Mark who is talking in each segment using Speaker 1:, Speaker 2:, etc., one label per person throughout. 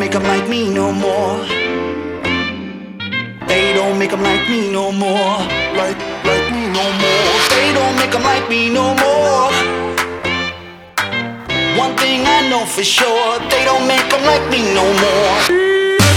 Speaker 1: make them like me no more. They don't make them like me no more. Like me no more. They don't make them like me no more. One thing I know for sure, they don't make them like me no more.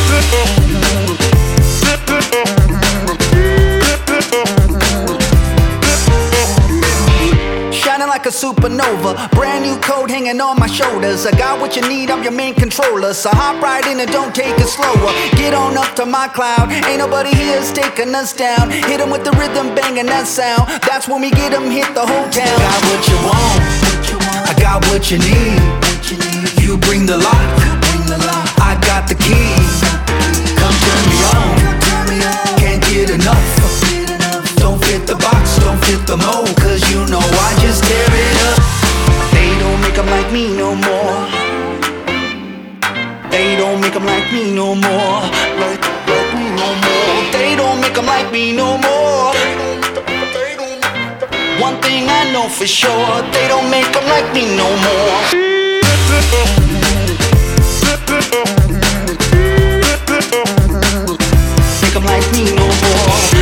Speaker 1: Like a supernova, brand new code hanging on my shoulders. I got what you need, I'm your main controller. So hop right in and don't take it slower. Get on up to my cloud, ain't nobody here's taking us down. Hit them with the rhythm, banging that sound. That's when we get them, hit the whole town. Got what you want, I got what you need. You bring the lock, I got the key. Come turn me on, can't get enough. Don't fit the box, don't fit the mold, cause you know I just tear it up. They don't make them like me no more. They don't make them like me no more. Like me no more. They don't make them like me no more. One thing I know for sure, they don't make them like me no more. Make them like me no more.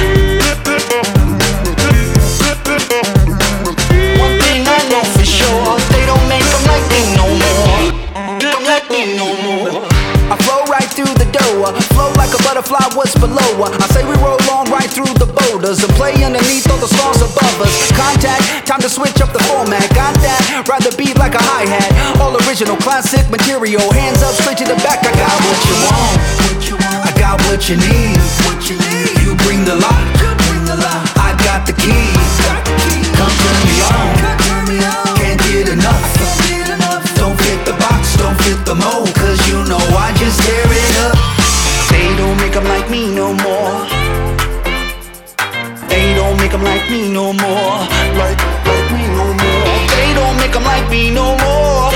Speaker 1: Flow like a butterfly, what's below her? I say we roll on right through the boulders and play underneath all the stars above us. Contact, time to switch up the format. Got that, ride the beat like a hi-hat. All original, classic material. Hands up, straight to the back. I got what you want, I got what you need. You bring the lock, I got the key. Come turn me on, can't get enough. Don't fit the box, don't fit the mold, cause you know I just tear it up. They don't make them like me no more. They don't make them like me no more. Like me no more. They don't make them like me no more.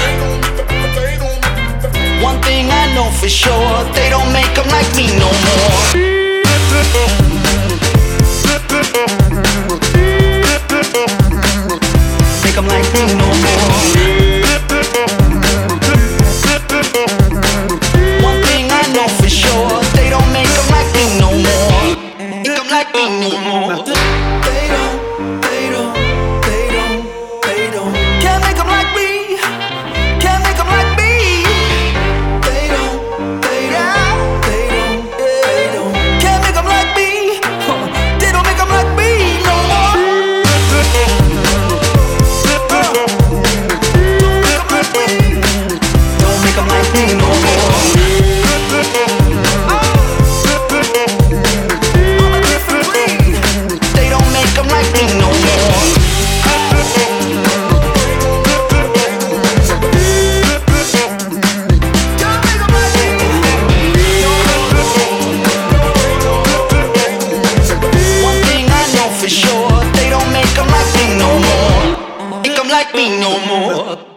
Speaker 1: One thing I know for sure, they don't make them like me no more. Make them like me no more. Can't make them like me. Can't make them like me. They don't. Can't make them like me. They don't make them like me no more. Don't make them like me no more. Like me no more.